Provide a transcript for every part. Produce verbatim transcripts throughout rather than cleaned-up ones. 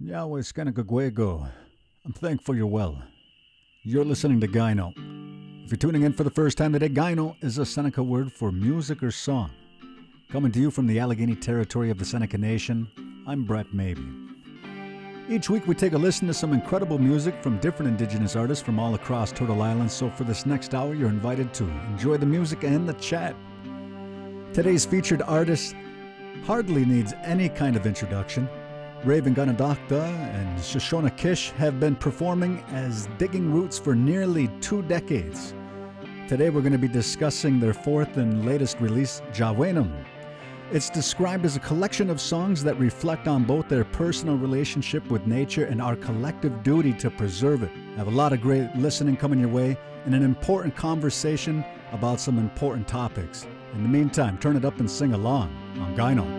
Yahweh Skanakagwego. I'm thankful you're well. You're listening to Gyno. If you're tuning in for the first time today, Gyno is a Seneca word for music or song. Coming to you from the Allegheny territory of the Seneca Nation, I'm Brett Maybe. Each week we take a listen to some incredible music from different indigenous artists from all across Turtle Island, so for this next hour you're invited to enjoy the music and the chat. Today's featured artist hardly needs any kind of introduction. Raven Ganadakta and Shoshona Kish have been performing as Digging Roots for nearly two decades. Today we're going to be discussing their fourth and latest release, Jawenam. It's described as a collection of songs that reflect on both their personal relationship with nature and our collective duty to preserve it. I have a lot of great listening coming your way and an important conversation about some important topics. In the meantime, turn it up and sing along on Gyno.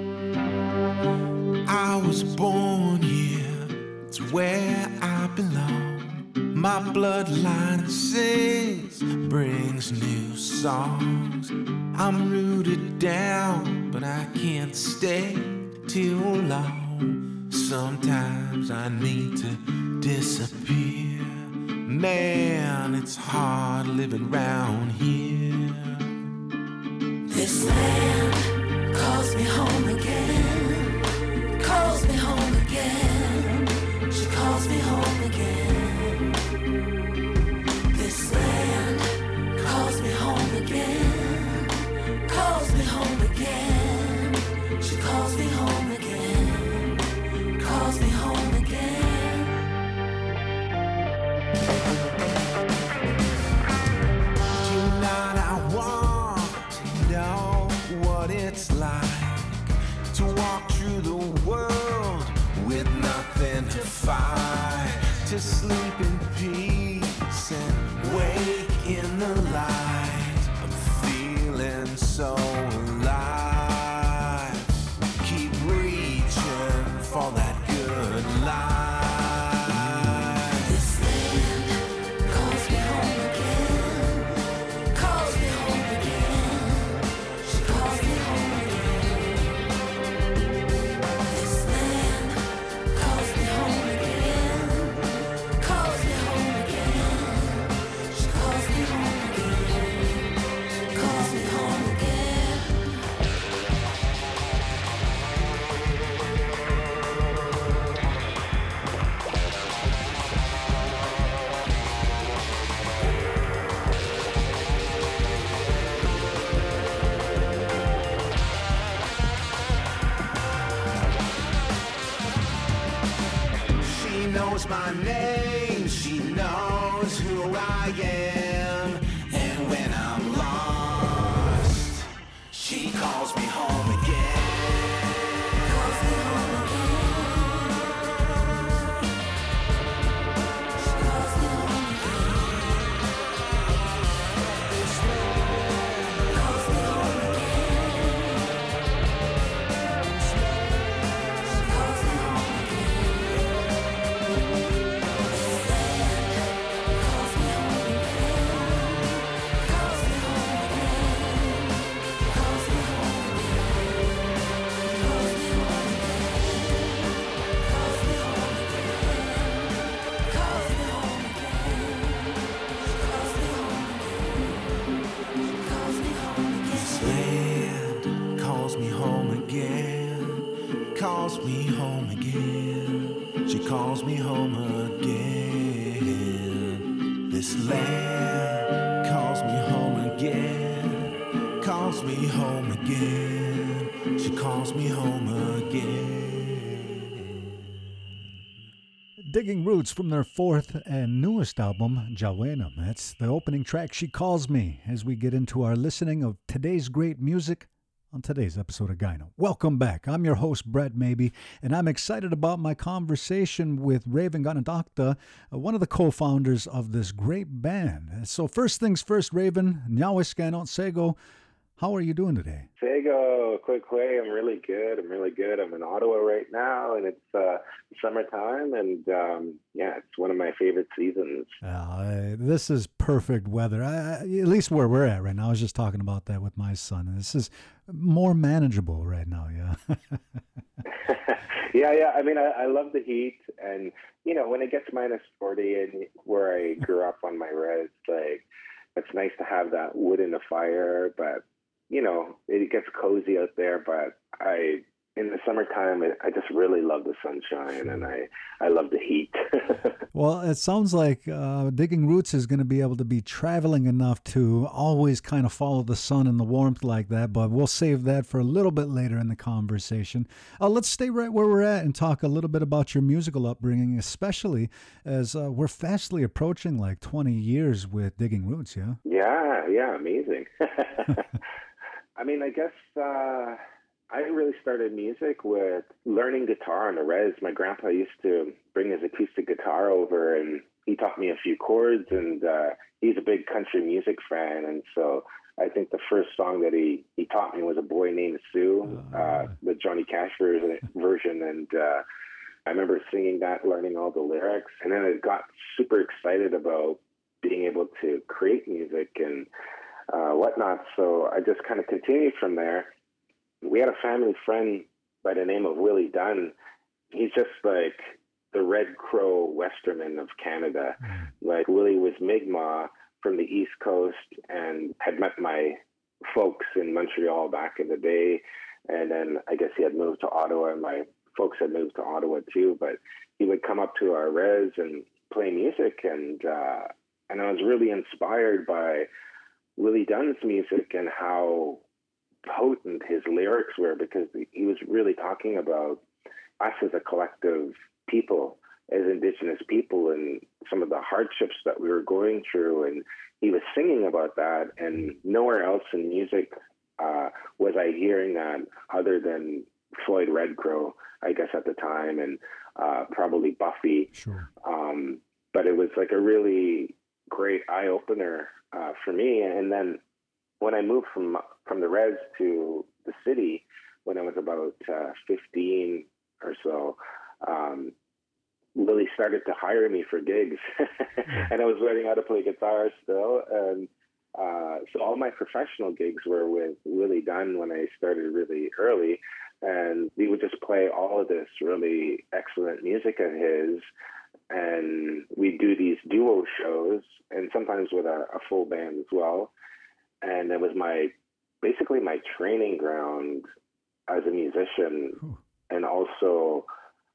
I was born here, it's where I belong. My bloodline sings, brings new songs. I'm rooted down, but I can't stay too long. Sometimes I need to disappear. Man, it's hard living round here. This land calls me home again. Calls me home again. She calls me home again. This land calls me home again. Calls me home again. She calls me home again. Calls me home again. Tonight I want to know what it's like to walk through the world with nothing to fight, to sleep in peace and wake in the light. I'm feeling so alive. Keep reaching for that good life. This land calls me home again. Calls me home again. She calls me home again. This land calls me home again. Calls me home again. She calls me home again. Calls me home again. She knows my name, she knows who I am. And when I'm lost, she calls me home again. Calls me home again. She calls me home again. Calls me home again. She calls me home again. This land calls me home again. Calls me home again. Calls me home again. Calls me home again. Calls me home again. Calls me home again. Calls me home again. This land calls me home again. Calls me home again. She calls me home again. This land calls me home again. Calls me home again. She calls me home again. Digging Roots from their fourth and newest album, Jawenam. That's the opening track, She Calls Me, as we get into our listening of today's great music on today's episode of Gyno. Welcome back. I'm your host, Brett Maybe, and I'm excited about my conversation with Raven Ganadakta, uh, one of the co-founders of this great band. So first things first, Raven, Nyawiskano Sego, how are you doing today? Sego, quick way. I'm really good. I'm really good. I'm in Ottawa right now, and it's uh, summertime, and um, yeah, it's one of my favorite seasons. Uh, this is perfect weather, I, at least where we're at right now. I was just talking about that with my son. This is more manageable right now, yeah. Yeah, yeah. I mean, I, I love the heat, and you know, when it gets minus forty, and where I grew up on my res, like it's nice to have that wood in the fire. But you know, it gets cozy out there. But I, in the summertime, I, I just really love the sunshine, and I, I love the heat. Well, it sounds like uh, Digging Roots is going to be able to be traveling enough to always kind of follow the sun and the warmth like that, but we'll save that for a little bit later in the conversation. Uh, let's stay right where we're at and talk a little bit about your musical upbringing, especially as uh, we're fastly approaching like twenty years with Digging Roots, yeah? Yeah, yeah, amazing. I mean, I guess uh, I really started music with learning guitar on the res. My grandpa used to bring his acoustic guitar over, and he taught me a few chords, and uh, he's a big country music fan, and so I think the first song that he, he taught me was A Boy Named Sue, uh, the Johnny Cash version, version and uh, I remember singing that, learning all the lyrics, and then I got super excited about being able to create music and uh, whatnot, so I just kind of continued from there. We had a family friend by the name of Willie Dunn. He's just like the Red Crow Westerman of Canada. Like Willie was Mi'kmaq from the East Coast and had met my folks in Montreal back in the day. And then I guess he had moved to Ottawa, and my folks had moved to Ottawa too. But he would come up to our res and play music. And, uh, and I was really inspired by Willie Dunn's music and how potent his lyrics were, because he was really talking about us as a collective people, as Indigenous people, and some of the hardships that we were going through. And he was singing about that, and nowhere else in music uh, was I hearing that other than Floyd Redcrow, I guess, at the time, and uh, probably Buffy. Sure. Um, but it was like a really great eye-opener uh, for me. And then when I moved from from the res to the city, when I was about uh, fifteen or so, um, Willie started to hire me for gigs, and I was learning how to play guitar still. And uh, so all my professional gigs were with Willie Dunn when I started really early, and we would just play all of this really excellent music of his. And we'd do these duo shows, and sometimes with a, a full band as well. And it was my, basically my training ground as a musician. Ooh. And also,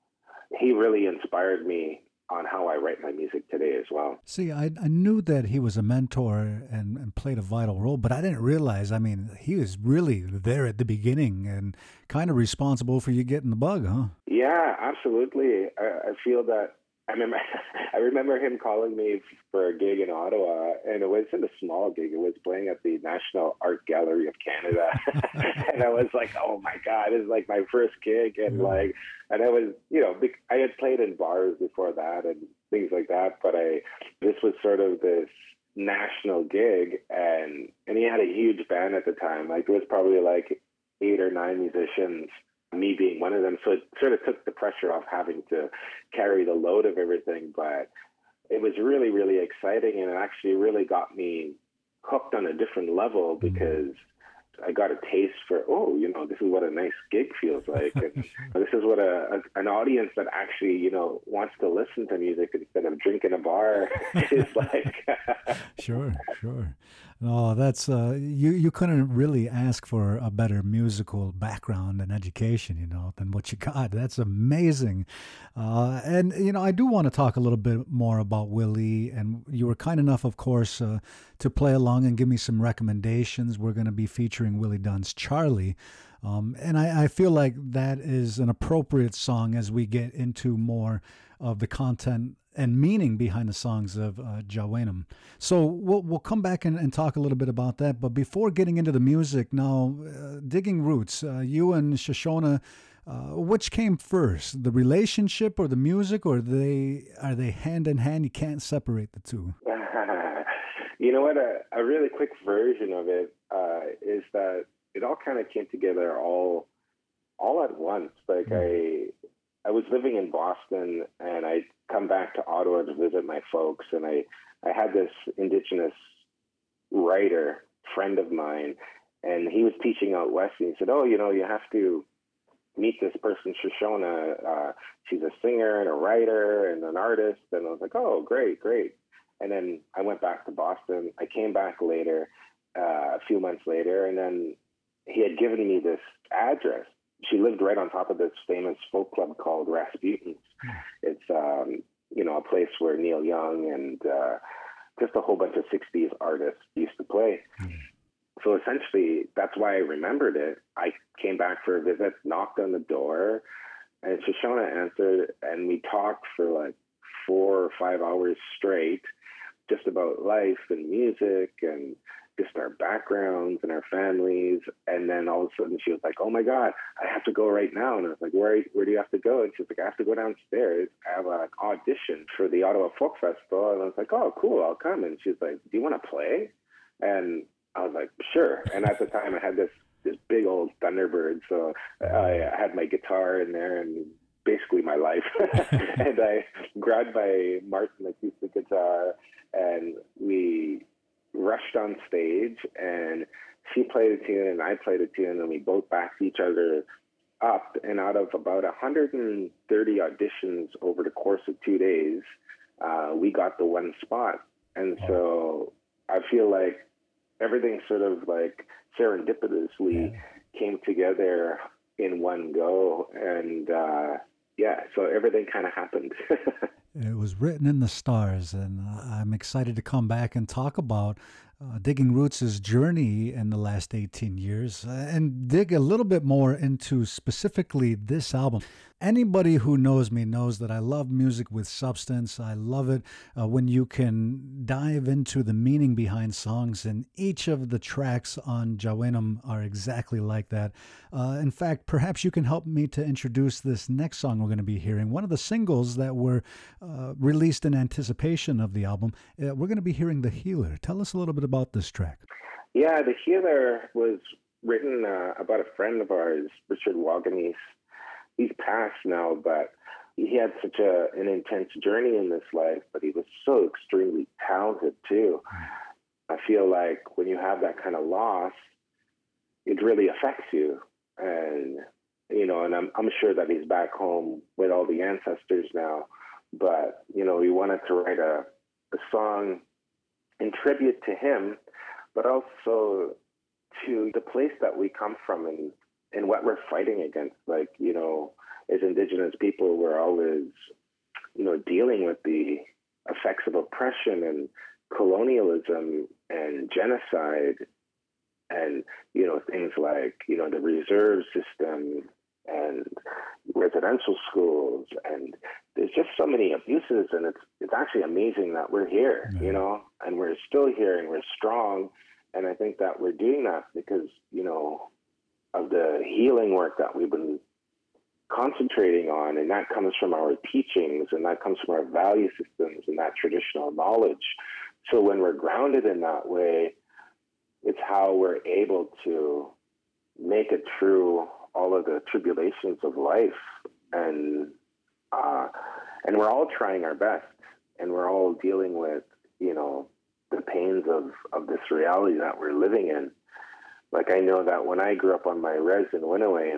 he really inspired me on how I write my music today as well. See, I, I knew that he was a mentor and, and played a vital role, but I didn't realize, I mean, he was really there at the beginning and kind of responsible for you getting the bug, huh? Yeah, absolutely. I, I feel that I remember, I remember him calling me for a gig in Ottawa, and it wasn't a small gig. It was playing at the National Art Gallery of Canada, and I was like, "Oh my God, this is like my first gig!" And like, and I was, you know, I had played in bars before that and things like that, but I, this was sort of this national gig, and and he had a huge band at the time. Like it was probably like eight or nine musicians, me being one of them. So it sort of took the pressure off having to carry the load of everything. But it was really, really exciting. And it actually really got me hooked on a different level, because I got a taste for, oh, you know, this is what a nice gig feels like. And this is what a, a an audience that actually, you know, wants to listen to music instead of drinking a bar is like. Sure, sure. No, that's uh, you. You couldn't really ask for a better musical background and education, you know, than what you got. That's amazing. Uh, and you know, I do want to talk a little bit more about Willie. And you were kind enough, of course, uh, to play along and give me some recommendations. We're going to be featuring Willie Dunn's "Charlie." Um, and I, I feel like that is an appropriate song as we get into more of the content and meaning behind the songs of uh, Jawinam. So we'll, we'll come back and, and talk a little bit about that. But before getting into the music, now, uh, Digging Roots, uh, you and Shoshona, uh, which came first, the relationship or the music, or they are they hand in hand? You can't separate the two. You know what? A, a really quick version of it uh, is that it all kind of came together all all at once. Like mm. I I was living in Boston, and I'd come back to Ottawa to visit my folks, and I, I had this Indigenous writer friend of mine, and he was teaching out west, and he said, oh, you know, you have to meet this person, Shoshona. Uh, she's a singer and a writer and an artist. And I was like, oh, great, great. And then I went back to Boston. I came back later, uh, a few months later, and then he had given me this address. She lived right on top of this famous folk club called Rasputin's. It's, um, you know, a place where Neil Young and uh, just a whole bunch of sixties artists used to play. Mm. So essentially, that's why I remembered it. I came back for a visit, knocked on the door, and Shoshona answered, and we talked for like four or five hours straight, just about life and music and just our backgrounds and our families. And then all of a sudden she was like, oh my God, I have to go right now. And I was like, where, where do you have to go? And she was like, I have to go downstairs. I have an audition for the Ottawa Folk Festival. And I was like, oh, cool, I'll come. And she was like, do you want to play? And I was like, sure. And at the time I had this, this big old Thunderbird. So I had my guitar in there and basically my life. And I grabbed my Martin acoustic guitar and we rushed on stage, and she played a tune and I played a tune, and we both backed each other up. And out of about one hundred thirty auditions over the course of two days, uh, we got the one spot. And so I feel like everything sort of like serendipitously came together in one go. And uh, yeah, so everything kind of happened. It was written in the stars, and I'm excited to come back and talk about uh, Digging Roots' journey in the last eighteen years uh, and dig a little bit more into specifically this album. Anybody who knows me knows that I love music with substance. I love it uh, when you can dive into the meaning behind songs, and each of the tracks on Jawenam are exactly like that. Uh, in fact, perhaps you can help me to introduce this next song we're going to be hearing, one of the singles that were uh, released in anticipation of the album. Uh, we're going to be hearing The Healer. Tell us a little bit about this track. Yeah, The Healer was written uh, about a friend of ours, Richard Wagenese. He's passed now, but he had such a, an intense journey in this life, but he was so extremely talented too. I feel like when you have that kind of loss, it really affects you. And, you know, and I'm, I'm sure that he's back home with all the ancestors now, but, you know, we wanted to write a, a song in tribute to him, but also to the place that we come from and and what we're fighting against. Like, you know, as Indigenous people, we're always, you know, dealing with the effects of oppression and colonialism and genocide and, you know, things like, you know, the reserve system and residential schools. And there's just so many abuses, and it's it's actually amazing that we're here, mm-hmm. you know, and we're still here and we're strong. And I think that we're doing that because, you know, of the healing work that we've been concentrating on, and that comes from our teachings, and that comes from our value systems and that traditional knowledge. So when we're grounded in that way, it's how we're able to make it through all of the tribulations of life. And uh, and we're all trying our best, and we're all dealing with, you know, the pains of, of this reality that we're living in. Like, I know that when I grew up on my res in Winaway,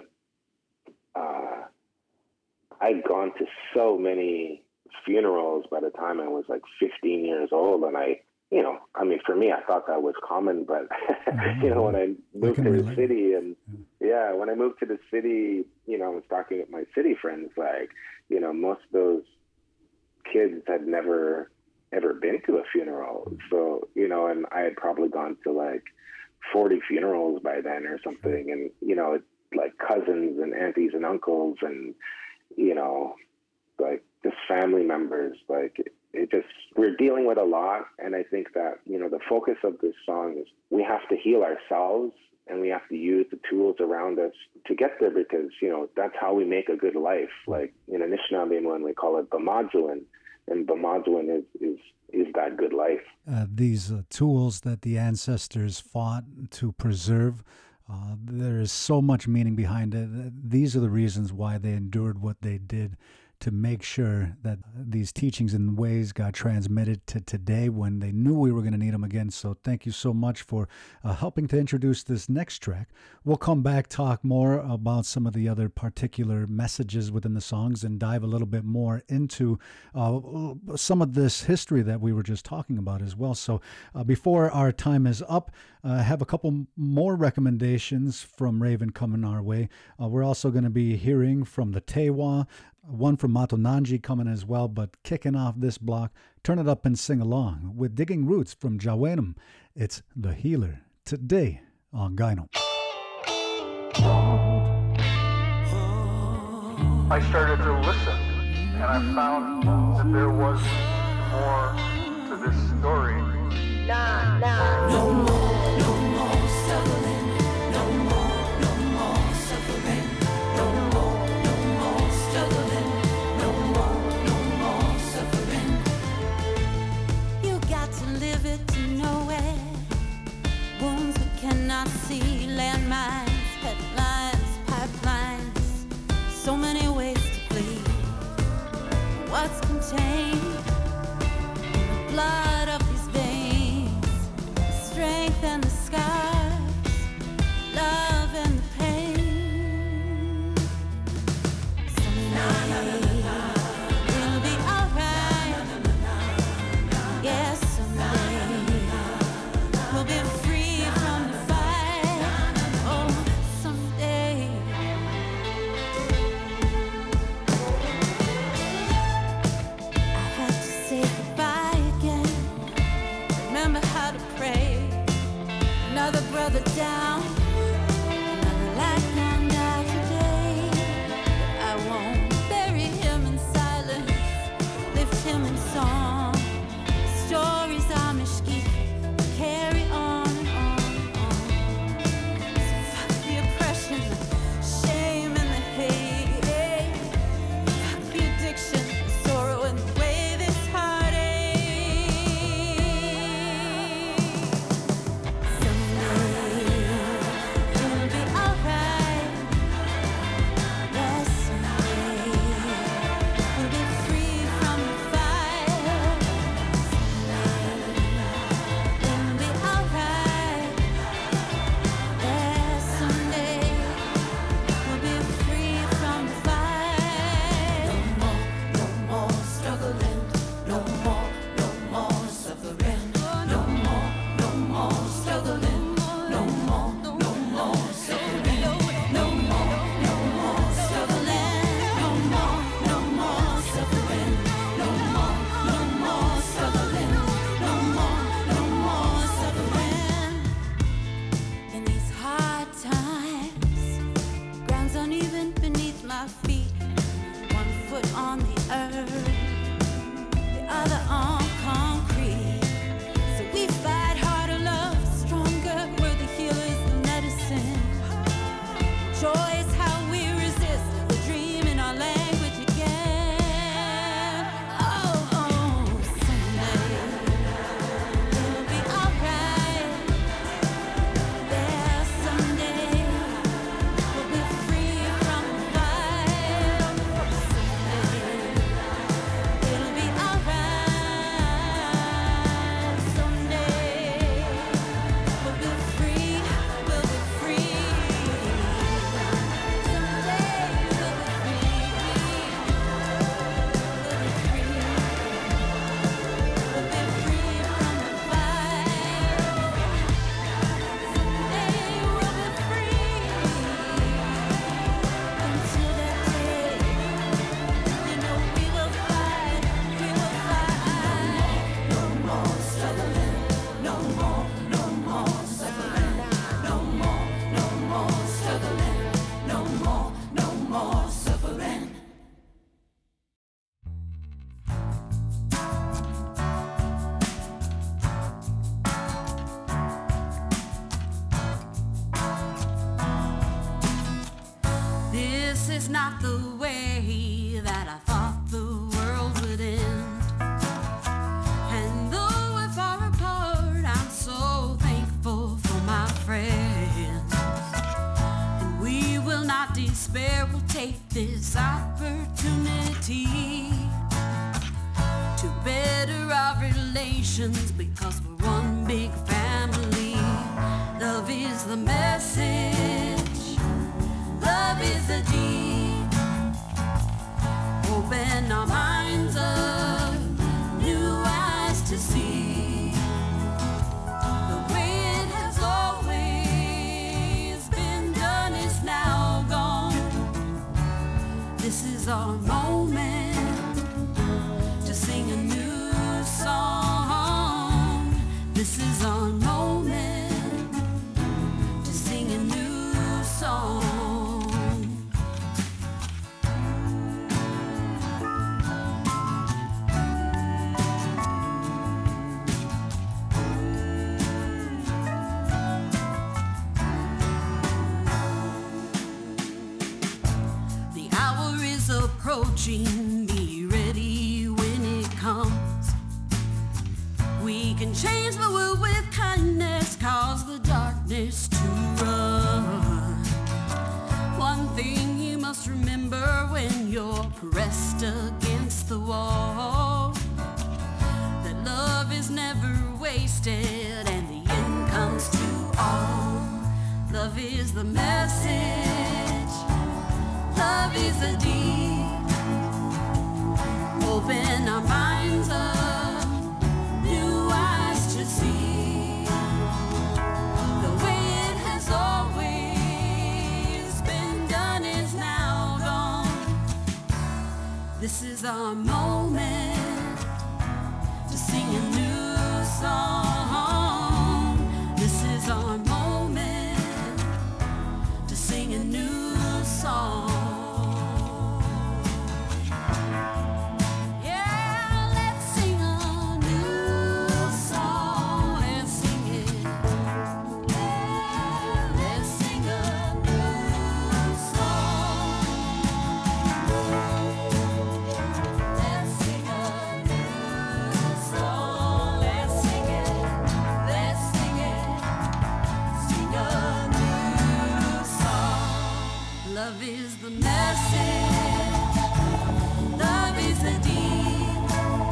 uh, I'd gone to so many funerals by the time I was like fifteen years old. And I, you know, I mean, for me, I thought that was common, but, mm-hmm. you know, when I moved I to relate. the city and yeah. yeah, when I moved to the city, you know, I was talking with my city friends, like, you know, most of those kids had never, ever been to a funeral. Mm-hmm. So, you know, and I had probably gone to like forty funerals by then or something. And, you know, like cousins and aunties and uncles and, you know, like just family members, like it, it just, we're dealing with a lot. And I think that, you know, the focus of this song is we have to heal ourselves, and we have to use the tools around us to get there, because, you know, that's how we make a good life. Like in Anishinaabe, when we call it Bamajuan, and Bamajuan is, is, is that good life. Uh, these uh, tools that the ancestors fought to preserve, uh, there is so much meaning behind it. These are the reasons why they endured what they did to make sure that these teachings and ways got transmitted to today when they knew we were going to need them again. So thank you so much for uh, helping to introduce this next track. We'll come back, talk more about some of the other particular messages within the songs, and dive a little bit more into uh, some of this history that we were just talking about as well. So uh, before our time is up, uh, I have a couple more recommendations from Raven coming our way. Uh, we're also going to be hearing from the Tewa, one from Matonanji coming as well, but kicking off this block, turn it up and sing along with Digging Roots from Jawenum. It's The Healer today on Gyno. I started to listen, and I found that there was more to this story. Nah, nah. No more, no more struggling. No more, no more suffering. No more, no more struggling. No more, no more suffering. You got to live it to know it. Wounds we cannot see, landmines, headlines, pipelines. So many ways to bleed. What's contained in the blood of these veins? Strength and the scars, love and the pain. Someday we'll be alright. Yes, someday we'll be free from the fight. Oh, someday. I had to say goodbye again. Remember how to pray. Another brother down, another light gone down today. But I won't bury him in silence, lift him in song. Stories Amish keep carry on and on and on. So fuck the oppression, shame and the hate. Fuck the addiction, the sorrow and the way this heart aches. Someday it'll be alright. Yes, someday we'll be free from the fire. Someday it'll be alright. Yes, someday we'll be free from the fire. No more, no more struggling. No more, no more suffering. No more, no more struggling. No more, no more suffering. No more, no more struggling. No more, no more suffering. No more, no more struggling. No more, no more suffering. In these hard times, ground's uneven beneath my feet. One foot on the earth, the other on concrete. So we fight harder, love stronger. We're the healers, the medicine. Joy is how we resist the dream in our language again. Oh, oh, someday it'll be alright. There, someday we'll be free from the fight. Someday it'll be alright. Someday we'll be free. We'll be free. Someday we'll be free. We'll be free. We'll be free from the fight. Someday we'll be free. Until that day, you know we will fight. We will fight. No more struggling. No more, no more suffering. No more, no more struggling. No more, no more suffering. This is not the way that I thought the world would end. And though we're far apart, I'm so thankful for my friends. And we will not despair, we'll take this opportunity distractions because we're one big family. Love is the message. Love is the deed. Open our minds up, new eyes to see. The way it has always been done is now gone. This is our moment to sing a new song. This is our moment to sing a new song. The hour is approaching, be ready when it comes. We can change the world with kindness, cause the darkness to run. One thing you must remember when you're pressed against the wall, that love is never wasted and the end comes to all. Love is the message. Love is a deed. Open our minds up, new eyes to see. The way it has always been done is now gone. This is our moment to sing a new song. This is our moment to sing a new song. Yeah, let's sing a new song. Let's sing it. Yeah, let's sing a new song. Let's sing a new song. Let's sing it. Let's sing it. Sing a new song. Love is the message. Love is the deed.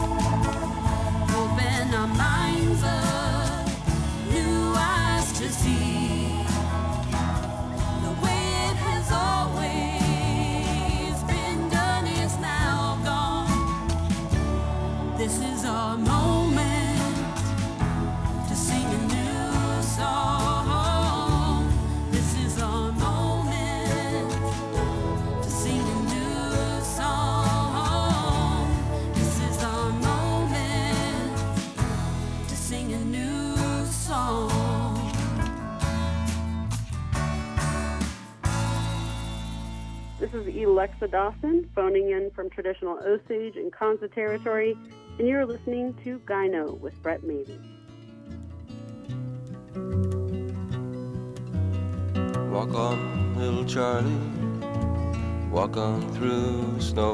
Open our minds up, new eyes to see. The way it has always been done is now gone. This is our moment to sing a new song. This is our moment to sing a new song. This is our moment to sing a new song. This is Alexa Dawson, phoning in from traditional Osage and Kansa territory, and you're listening to Gyno with Brett Mabey. Walk on, little Charlie, walk on through the snow.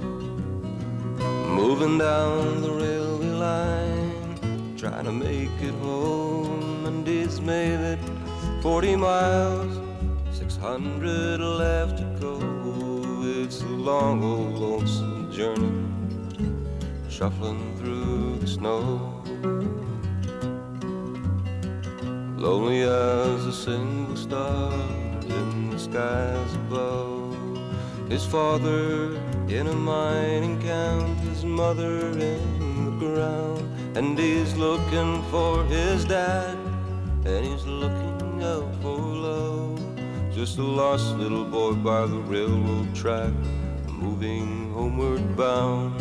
Moving down the railway line, trying to make it home. And he's made it forty miles, six hundred left to go. It's a long, old, lonesome journey, shuffling through the snow. Lonely as a single star in the skies above. His father in a mining camp, his mother in the ground. And he's looking for his dad, and he's looking out for love. Just a lost little boy by the railroad track, moving homeward bound.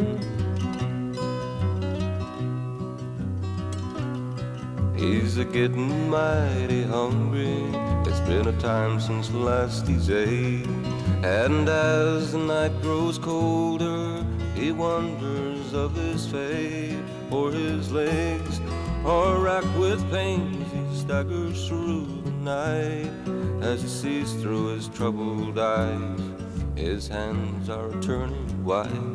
He's a getting mighty hungry. It's been a time since last he's ate. And as the night grows colder, he wonders of his fate. For his legs are racked with pain as he staggers through the night. As he sees through his troubled eyes, his hands are turning white.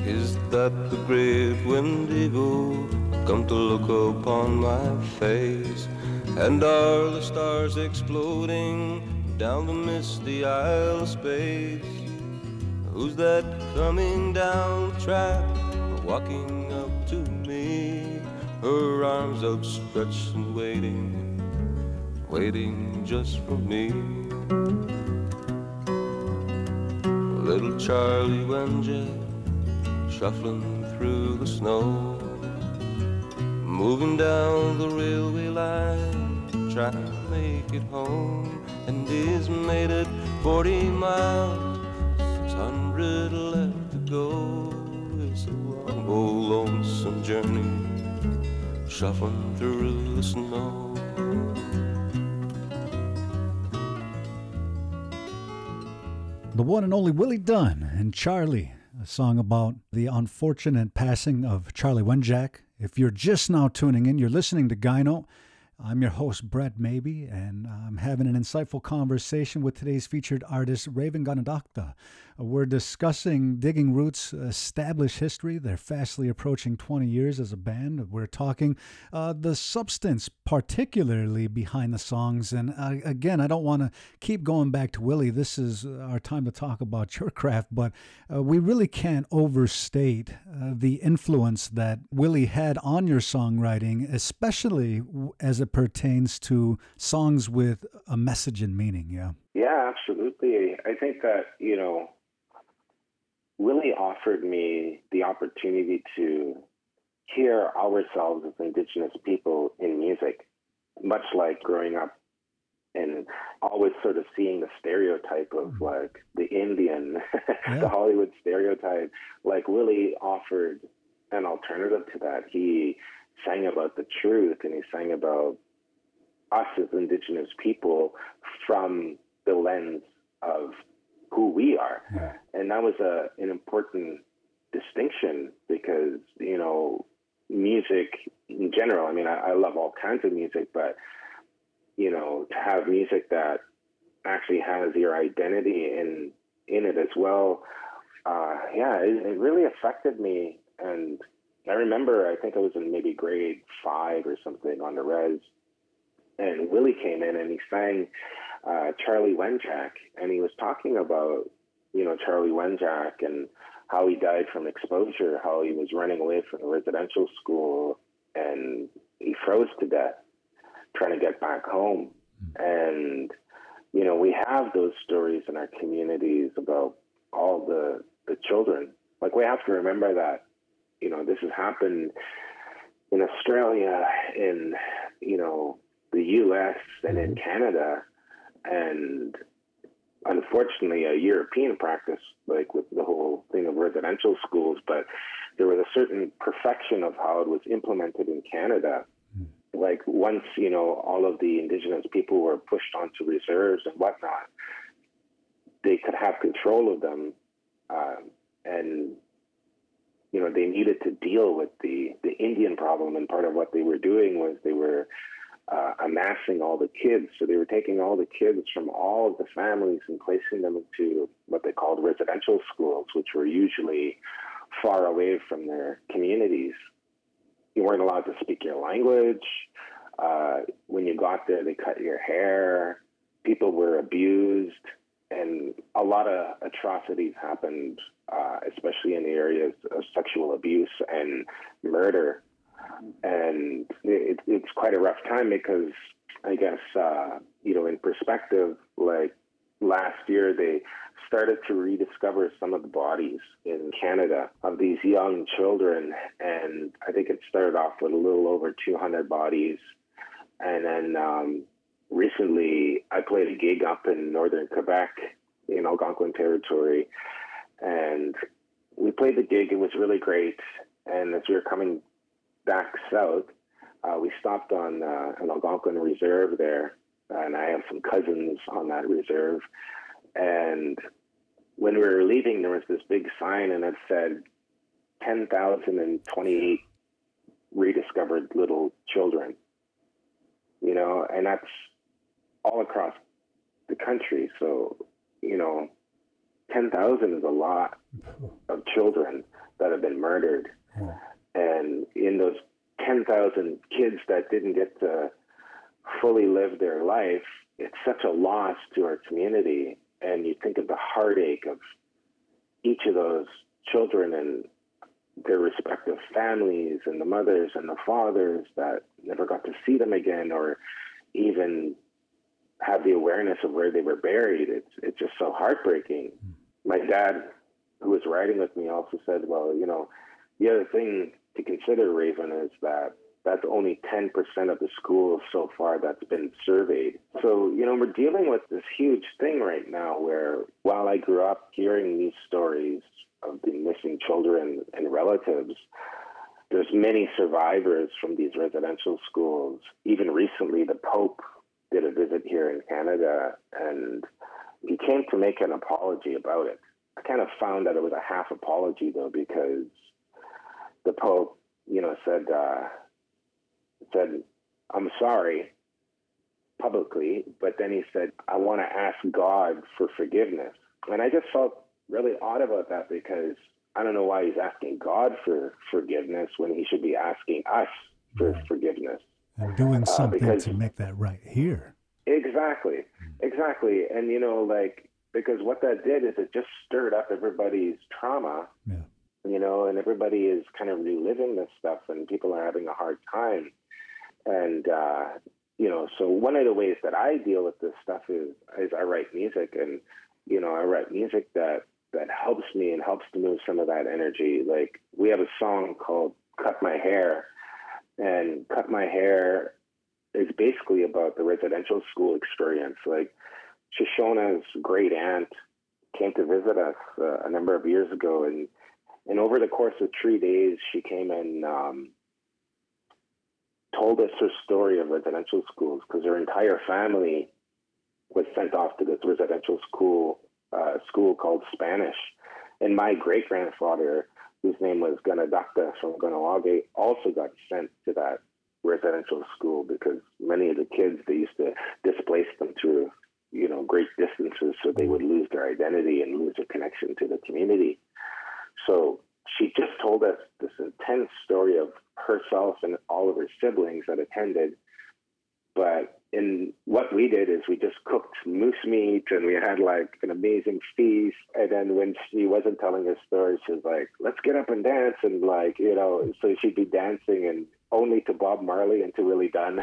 Is that the great Wendigo come to look upon my face? And are the stars exploding down the misty aisle of space? Who's that coming down the track, walking up to me? Her arms outstretched and waiting, waiting just for me. Little Charlie Wenjack, shuffling through the snow, moving down the railway line, trying to make it home. And he's made it forty miles, six hundred left to go. It's a long, old, lonesome journey, shuffling through the snow. The one and only Willie Dunn and Charlie, a song about the unfortunate passing of Charlie Wenjack. If you're just now tuning in, you're listening to Gyno. I'm your host, Brett Maybe, and I'm having an insightful conversation with today's featured artist, Raven Ganadakta. We're discussing Digging Roots' established history. They're fastly approaching twenty years as a band. We're talking uh, the substance, particularly behind the songs. And uh, again, I don't want to keep going back to Willie. This is our time to talk about your craft, but uh, we really can't overstate uh, the influence that Willie had on your songwriting, especially as it pertains to songs with a message and meaning. Yeah. Yeah, absolutely. I think that, you know, Willie offered me the opportunity to hear ourselves as Indigenous people in music, much like growing up and always sort of seeing the stereotype of like the Indian, Yeah. the Hollywood stereotype. Like Willie offered an alternative to that. He sang about the truth, and he sang about us as Indigenous people from the lens of who we are. Yeah. And that was a, an important distinction because, you know, music in general, I mean, I, I love all kinds of music, but, you know, to have music that actually has your identity in, in it as well, uh, yeah, it, it really affected me. And I remember, I think I was in maybe grade five or something on the res, and Willie came in and he sang uh, Charlie Wenjack, and he was talking about, you know, Charlie Wenjack and how he died from exposure, how he was running away from the residential school and he froze to death trying to get back home. And, you know, we have those stories in our communities about all the, the children. Like, we have to remember that, you know, this has happened in Australia, in, you know, the U S and in Canada, and unfortunately a European practice, like with the whole thing of residential schools, but there was a certain perfection of how it was implemented in Canada. Like once, you know, all of the Indigenous people were pushed onto reserves and whatnot, they could have control of them, um, and you know, they needed to deal with the, the Indian problem, and part of what they were doing was they were uh, amassing all the kids. So they were taking all the kids from all of the families and placing them into what they called residential schools, which were usually far away from their communities. You weren't allowed to speak your language. Uh, when you got there, they cut your hair. People were abused, and a lot of atrocities happened, uh, especially in the areas of sexual abuse and murder. And it, it's quite a rough time because I guess, uh, you know, in perspective, like last year, they started to rediscover some of the bodies in Canada of these young children. And I think it started off with a little over two hundred bodies. And then um, recently I played a gig up in northern Quebec in Algonquin territory. And we played the gig. It was really great. And as we were coming back south, uh, we stopped on uh, an Algonquin reserve there. And I have some cousins on that reserve. And when we were leaving, there was this big sign, and it said ten thousand twenty-eight rediscovered little children, you know, and that's all across the country. So, you know, ten thousand is a lot of children that have been murdered. And in those ten thousand kids that didn't get to fully live their life, it's such a loss to our community. And you think of the heartache of each of those children and their respective families, and the mothers and the fathers that never got to see them again or even have the awareness of where they were buried. It's it's just so heartbreaking. My dad, who was riding with me, also said, well, you know, the other thing to consider, Raven, is that that's only ten percent of the schools so far that's been surveyed. So, you know, we're dealing with this huge thing right now where while I grew up hearing these stories of the missing children and relatives, there's many survivors from these residential schools. Even recently, the Pope did a visit here in Canada, and he came to make an apology about it. I kind of found that it was a half apology, though, because the Pope, you know, said, uh, said, I'm sorry, publicly, but then he said, I want to ask God for forgiveness. And I just felt really odd about that, because I don't know why he's asking God for forgiveness when he should be asking us for Right. forgiveness. And doing something because- to make that right here. Exactly, exactly. And, you know, like, because what that did is it just stirred up everybody's trauma, Yeah. you know, and everybody is kind of reliving this stuff, and people are having a hard time. And, uh, you know, so one of the ways that I deal with this stuff is, is I write music, and, you know, I write music that, that helps me and helps to move some of that energy. Like, we have a song called Cut My Hair, and Cut My Hair is basically about the residential school experience. Like, Shoshona's great aunt came to visit us uh, a number of years ago, and and over the course of three days, she came and um, told us her story of residential schools, because her entire family was sent off to this residential school uh, school called Spanish. And my great-grandfather, whose name was Ganadakta from Ganawage, also got sent to that residential school, because many of the kids, they used to displace them through, you know, great distances, so they would lose their identity and lose their connection to the community. So she just told us this intense story of herself and all of her siblings that attended. But in what we did is we just cooked moose meat, and we had like an amazing feast. And then when she wasn't telling her story, she was like, let's get up and dance. And like, you know, so she'd be dancing, and only to Bob Marley and to Willie Dunn.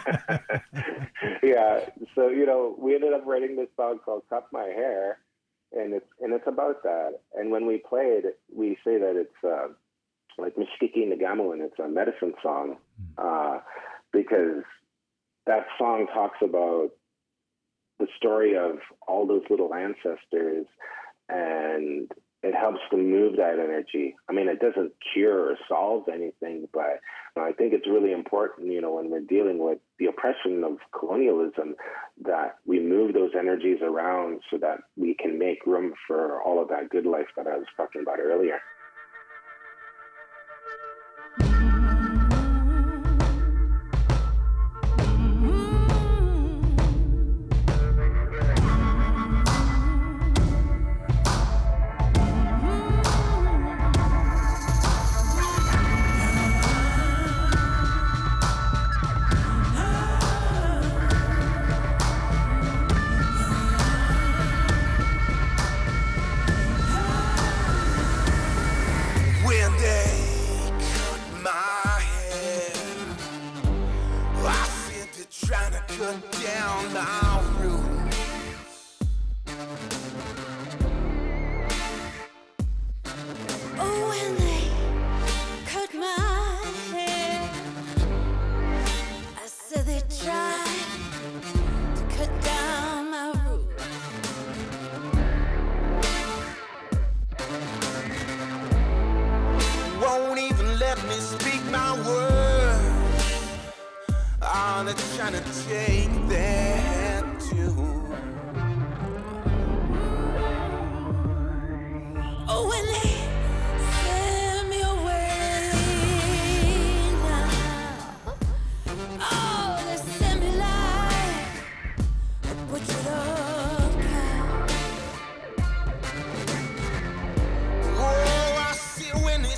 Yeah. So, you know, we ended up writing this song called Cut My Hair. And it's and it's about that. And when we play it, we say that it's uh, like Mishkiki Nagamu, and it's a medicine song, uh, because that song talks about the story of all those little ancestors, and it helps to move that energy. I mean, it doesn't cure or solve anything, but I think it's really important, you know, when we're dealing with the oppression of colonialism, that we move those energies around so that we can make room for all of that good life that I was talking about earlier. When they cut my hair, I said they're trying to cut down our roots. Oh, when they cut my hair, I said they tried to cut down my roots. Won't even let me speak my words. Oh, they're trying to take that too. Oh, when they send me away now, oh, they send me like a butchered up cow. Oh, I see when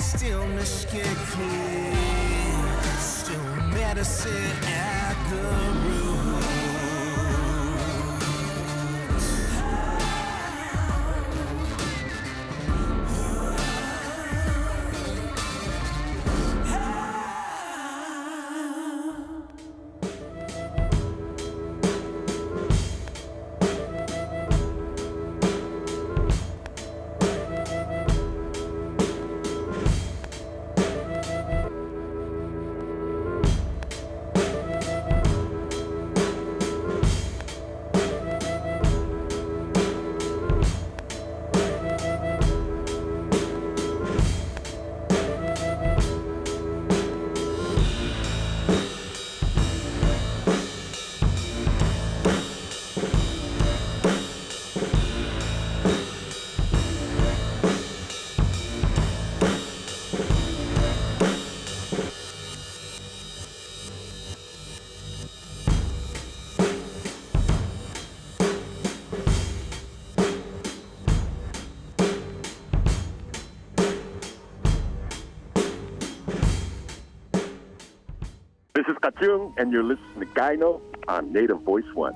stillness get clear, still medicine at the root. This is Kachung, and you're listening to Gyno on Native Voice One.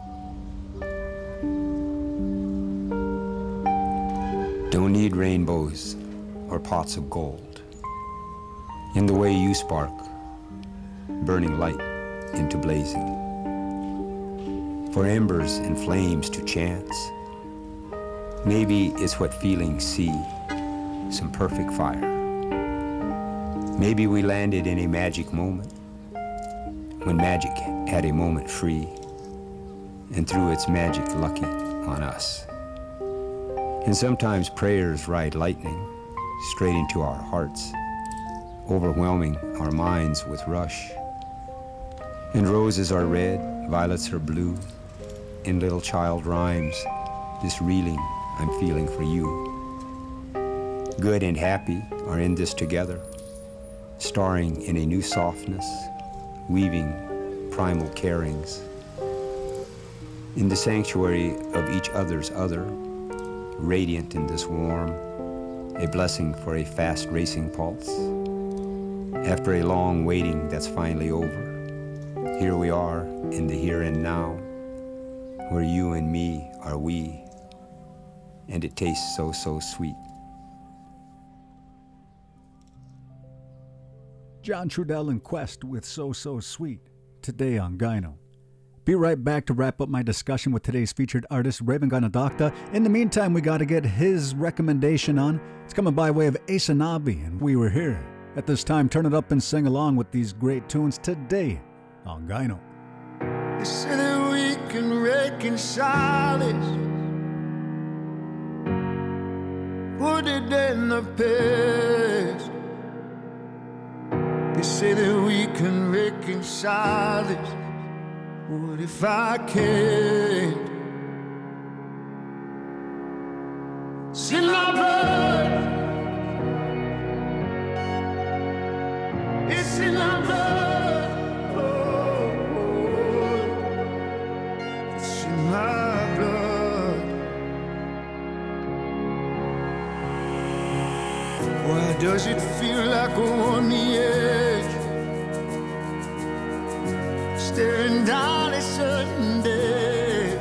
Don't need rainbows or pots of gold. In the way you spark, burning light into blazing. For embers and flames to chance, maybe it's what feelings see, some perfect fire. Maybe we landed in a magic moment, when magic had a moment free, and threw its magic lucky on us. And sometimes prayers ride lightning straight into our hearts, overwhelming our minds with rush. And roses are red, violets are blue, in little child rhymes, this reeling I'm feeling for you. Good and happy are in this together, starring in a new softness, weaving primal carings. In the sanctuary of each other's other, radiant in this warm, a blessing for a fast racing pulse. After a long waiting that's finally over, here we are in the here and now, where you and me are we, and it tastes so, so sweet. John Trudell and Quest with So So Sweet, today on Gyno. Be right back to wrap up my discussion with today's featured artist, Raven Ganadakta. In the meantime, we got to get his recommendation on. It's coming by way of Asanabi, and we were here. At this time, turn it up and sing along with these great tunes today on Gyno. They say that we can reconcile it, put it in the past. They say that we can reconcile it. What if I can't? It's in my blood. It's in my blood. Oh, it's in my blood. Why does it feel like we're on the edge, staring down a certain day?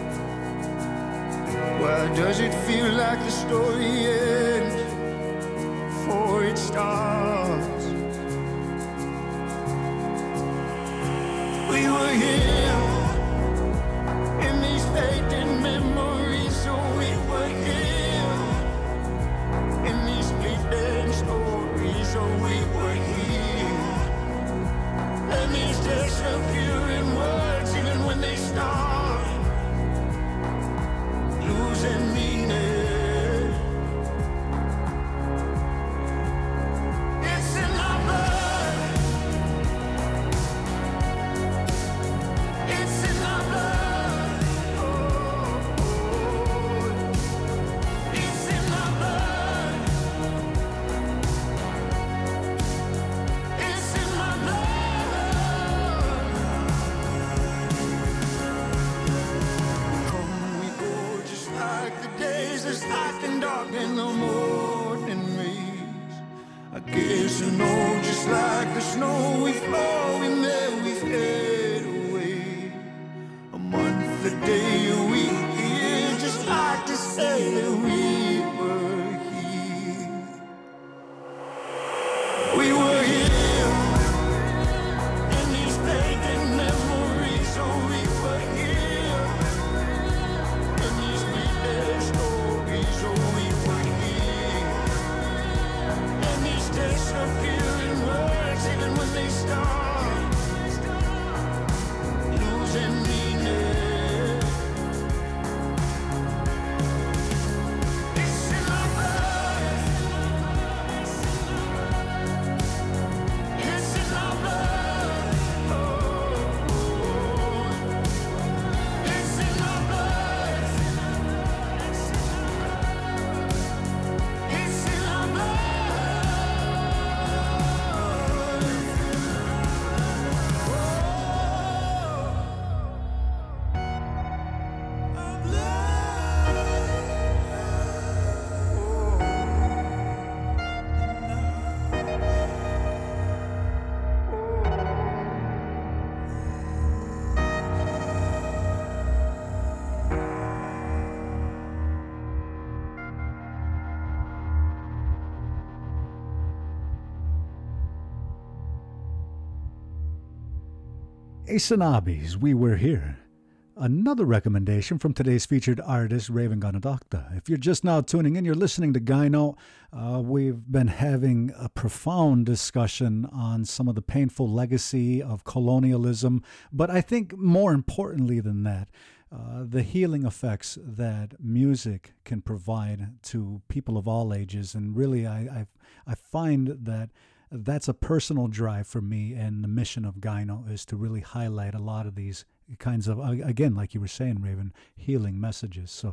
Why does it feel like the story ends before it starts? We were here in these fading memories, so we were here in these fleeting stories, so we were here. And these disappearing words, even when they start losing meaning. disappear in words even when they start losing meaning. It's in my blood. It's in my blood. Oh, it's in my blood. It's in my Asanabis, We Were Here. Another recommendation from today's featured artist, Raven Ganadakta. If you're just now tuning in, you're listening to Gyno. Uh, we've been having a profound discussion on some of the painful legacy of colonialism, but I think more importantly than that, uh, the healing effects that music can provide to people of all ages. And really, I, I, I find that that's a personal drive for me, and the mission of Gyno is to really highlight a lot of these kinds of, again, like you were saying, Raven, healing messages. So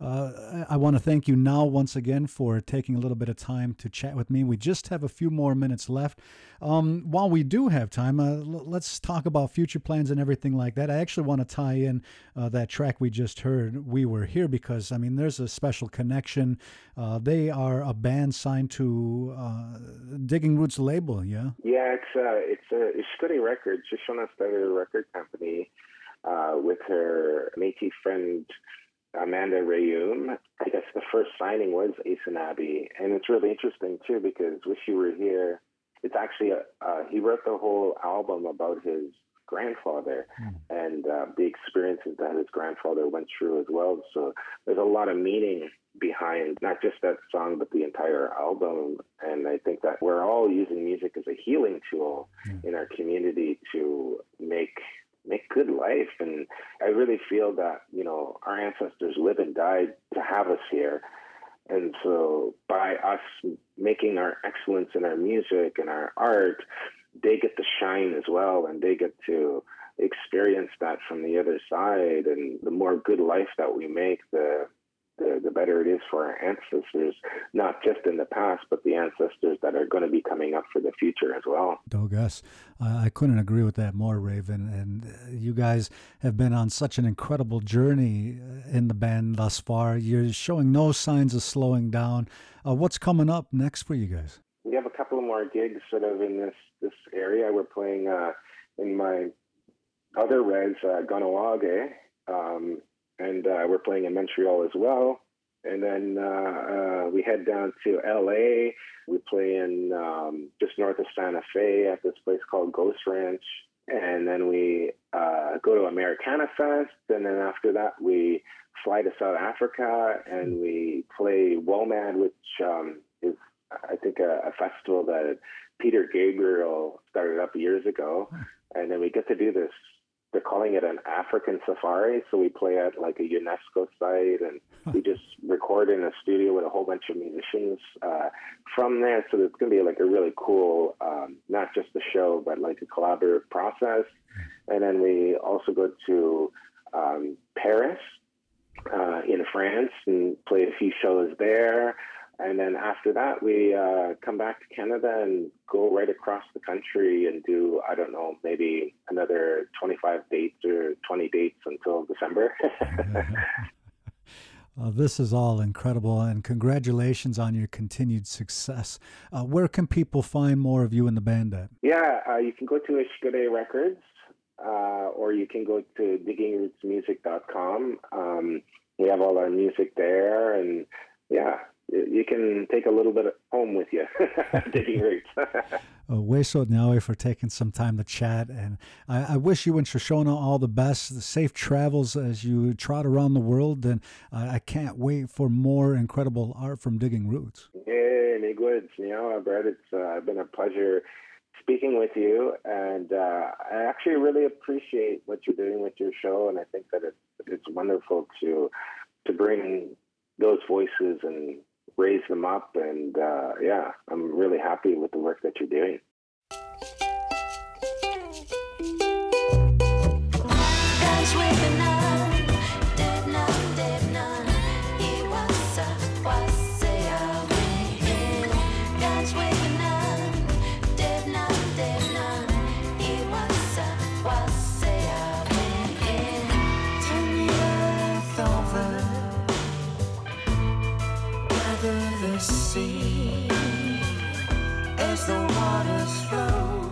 uh, I want to thank you now once again for taking a little bit of time to chat with me. We just have a few more minutes left. Um, while we do have time, uh, l- let's talk about future plans and everything like that. I actually want to tie in uh, that track we just heard, We Were Here, because, I mean, there's a special connection. Uh, they are a band signed to uh, Digging Roots label, yeah? Yeah, it's uh, it's uh, it's Shkudi Records. Shoshona started a record company uh, with her Métis friend Amanda Rayum. I guess the first signing was Asanabi, and it's really interesting too because Wish You Were Here. It's actually a, uh, he wrote the whole album about his grandfather mm. and uh, the experiences that his grandfather went through as well. So there's a lot of meaning behind not just that song, but the entire album. And I think that we're all using music as a healing tool mm. in our community to make make good life. And I really feel that, you know, our ancestors lived and died to have us here. And so by us making our excellence in our music and our art, they get to shine as well, and they get to experience that from the other side. And the more good life that we make, the the, the better it is for our ancestors, not just in the past, but the ancestors that are going to be coming up for the future as well. Dogus, I couldn't agree with that more, Raven. And you guys have been on such an incredible journey in the band thus far. You're showing no signs of slowing down. Uh, what's coming up next for you guys? We have a couple of more gigs sort of in this, this area. We're playing uh, in my other res, uh, Ganawage, um, and uh, we're playing in Montreal as well. And then uh, uh, we head down to L A. We play in um, just north of Santa Fe at this place called Ghost Ranch. And then we uh, go to Americana Fest. And then after that, we fly to South Africa and we play WOMAD, which um, is, I think, a, a festival that Peter Gabriel started up years ago. And then we get to do this. They're calling it an African safari. So we play at like a UNESCO site and we just record in a studio with a whole bunch of musicians uh, from there. So it's going to be like a really cool, um, not just a show, but like a collaborative process. And then we also go to um, Paris uh, in France and play a few shows there. And then after that, we uh, come back to Canada and go right across the country and do, I don't know, maybe another twenty-five dates or twenty dates until December. Uh, this is all incredible, and congratulations on your continued success. Uh, where can people find more of you in the band at? Yeah, uh, you can go to Ishkode Records, uh, or you can go to digging roots music dot com. Um, we have all our music there, and yeah, you can take a little bit home with you, Digging Roots. uh, Weso Nyawe for taking some time to chat, and I, I wish you and Shoshona all the best, safe travels as you trot around the world, and uh, I can't wait for more incredible art from Digging Roots. Yeah. Hey, Migwoods, you know, Brett, it's uh, been a pleasure speaking with you, and uh, I actually really appreciate what you're doing with your show, and I think that it's it's wonderful to to bring those voices and raise them up, and uh, yeah, I'm really happy with the work that you're doing. Dance with the nun, dead nun, dead nun. Iwasa, wase awe. Dance with the nun, dead nun, dead nun. Iwasa, wase awe. Turn the earth over, weather the sea as the waters flow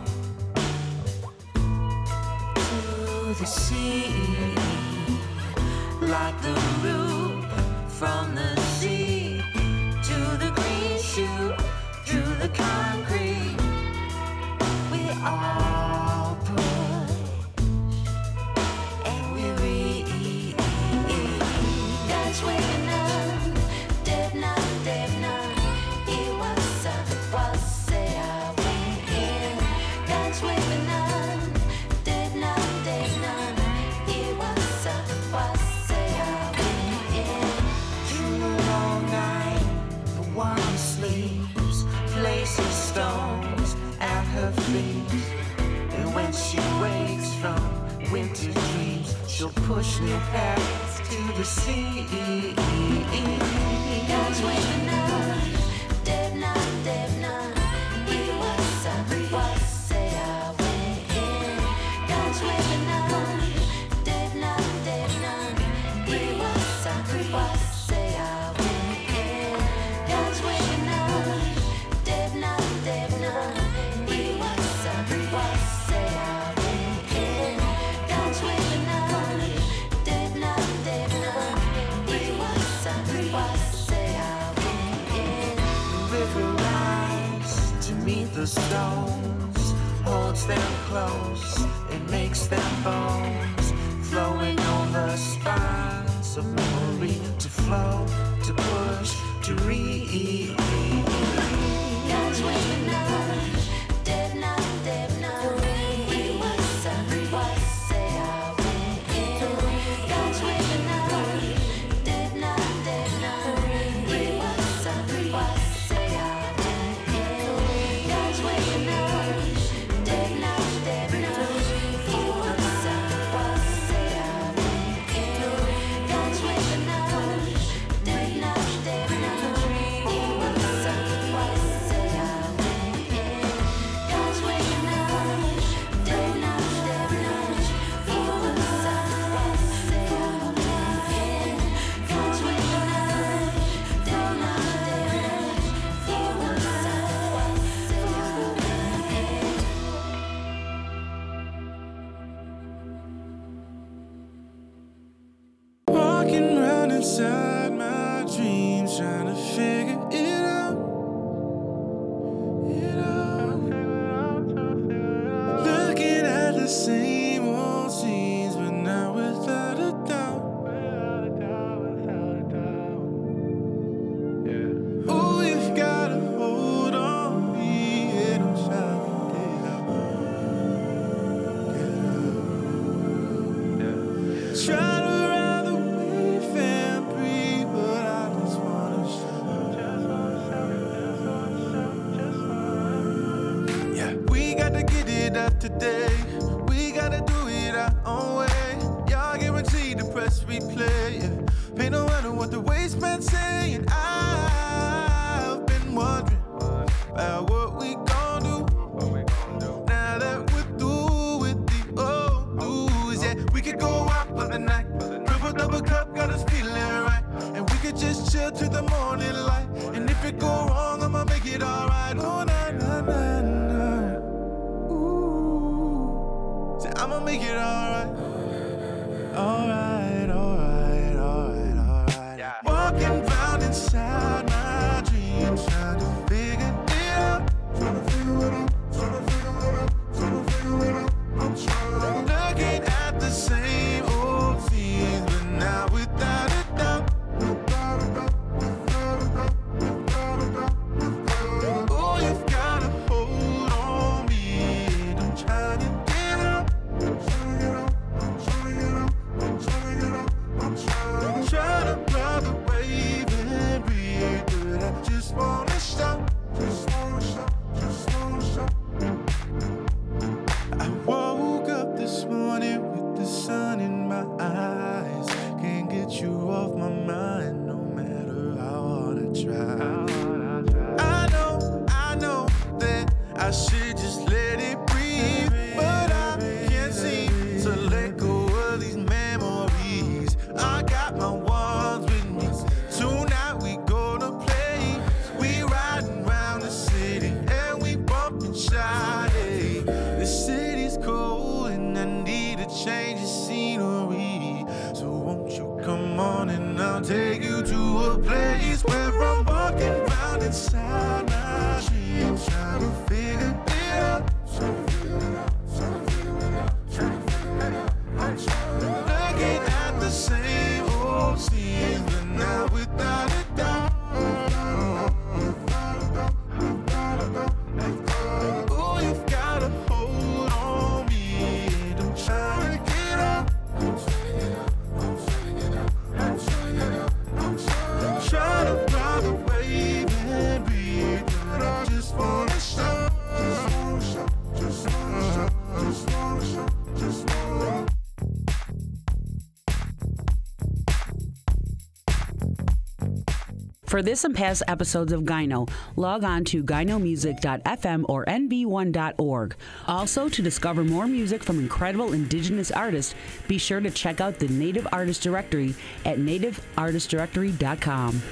to the sea, like the root from the sea to the green shoot through the concrete. We all push and we read. Dance with the nun, dead nun, dead nun. Iwasa, wase awe. Dance with the nun, dead nun, dead nun. Iwasa, wase awe. Through the long night, the one sleeps, places stones at her feet. And when she wakes from winter dreams, she'll push new paths to the sea. Dance with the nun, dead nun, dead nun. Iwasa, wase awe. Dance with the nun, dead nun, dead nun. Iwasa, wase awe. Dance with the nun, dead nun, dead nun. Iwasa, wase awe. Dance with the nun, dead nun, dead nun. Iwasa, wase awe. The river rise to meet the stones, holds them close, it makes them bones, flowing over spines of memory to flow, to push, to read. Dance with the nun, dead nun, dead nun. Iwasa, wase awe. Dance with the nun, dead nun, dead nun. Iwasa, wase awe. Dance with the nun, dead nun, dead nun. Iwasa, wase awe. Dance with the nun, dead nun, dead nun. Iwasa, wase awe. Dance with the nun, dead nun, dead nun. Iwasa, wase awe. Dance with the nun, dead nun, dead nun. Iwasa, Walking round inside my dreams, trying to figure it out. It out. Looking at the same old scenes, but now without a doubt. Oh, you've gotta hold on, me and I'm trying to get out. Get out. Try to ride the wave and breathe, but I just wanna shout. Yeah, we gotta get it up today. We gotta do it our own way. Y'all guaranteed to press replay. Yeah. Pay no matter what the wasteman's saying. I've been wondering about what we gon' do. Now that we're through with the old news, yeah, we could go out for the night. Triple double cup got us feeling right, and we could just chill till the morning light. And if it go wrong, I'ma make it alright. Oh na na na na. Ooh, say I'ma make it alright. Alright, alright, alright, alright. Walking round inside my dreams, trying to figure it out. Trying to figure it out. Trying to figure it out. Trying to figure it out. I'm trying. Looking at the same old scenes, but now without a doubt. Without a doubt. Without a doubt. I should just let it breathe, but I can't seem to let go of these memories. I got my ones with me. Tonight we gonna play. We riding round the city and we bumping Sade. The city's cold and I need a change of scenery. So won't you come on and I'll take you to a place where I'm walking round inside my dreams, trying to figure it out. Looking at the same old scenes, but now without a doubt. Oh, you've got a hold on me, and I'm trying to get out. Trying to ride the wave and breathe, but I just wanna show. Just wanna show, just wanna show, just wanna. For this and past episodes of Gyno, log on to gyno music dot f m or n b one dot org. Also, to discover more music from incredible indigenous artists, be sure to check out the Native Artist Directory at native artist directory dot com.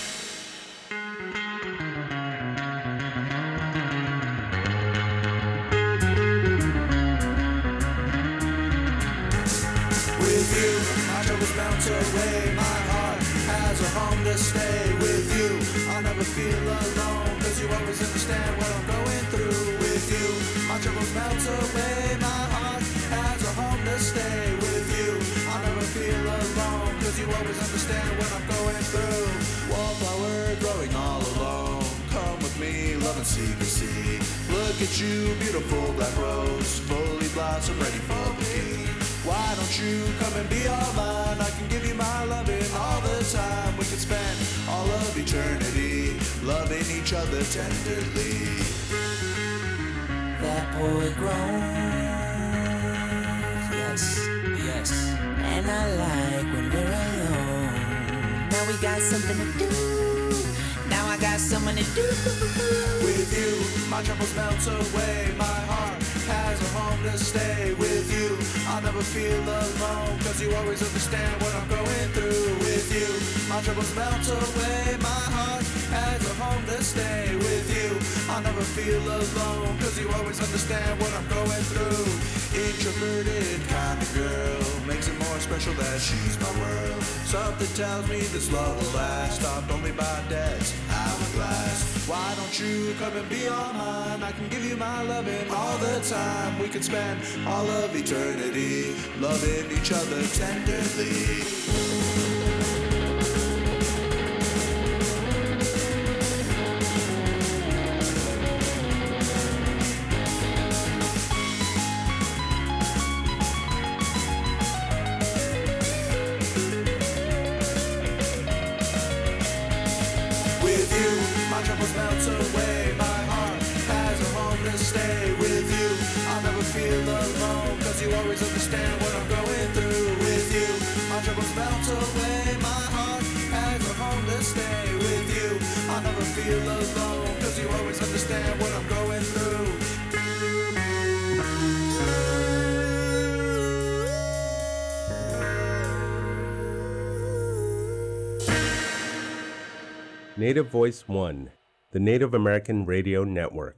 With you, my troubles melt away. My heart has a home to stay. With you, I'll never feel alone, cause you always understand what I'm going through. With you, my troubles melt away. My heart has a home to stay. With you, I'll never feel alone, cause you always understand what I'm going through. Wallflower growing all alone. Come with me, love and secrecy. Look at you, beautiful black rose, fully blossom, ready for bloom. Why don't you come and be all mine? I can give you my loving all the time. We can spend all of eternity loving each other tenderly. That boy grows, yes, yes. And I like when we're alone. Now we got something to do. Now I got something to do. With you, my troubles melt away. My heart has a home to stay. With you, I'll never feel alone, cause you always understand what I'm going through. With you, my troubles melt away. My heart has a home to stay. With you, I'll never feel alone, cause you always understand what I'm going through. Introverted kind of girl, makes it more special that she's my world. Something tells me this love will last, stopped only by death's hourglass. Why don't you come and be all mine? I can give you my loving all the time. We can spend all of eternity loving each other tenderly. With you, my troubles melt away. My heart has a home to stay. With you, I'll never feel alone, cause you always understand what I'm going through. With you, my troubles melt away. My heart has a home to stay. With you, I'll never feel alone, cause you always understand what I'm going through. Native Voice One, the Native American Radio Network.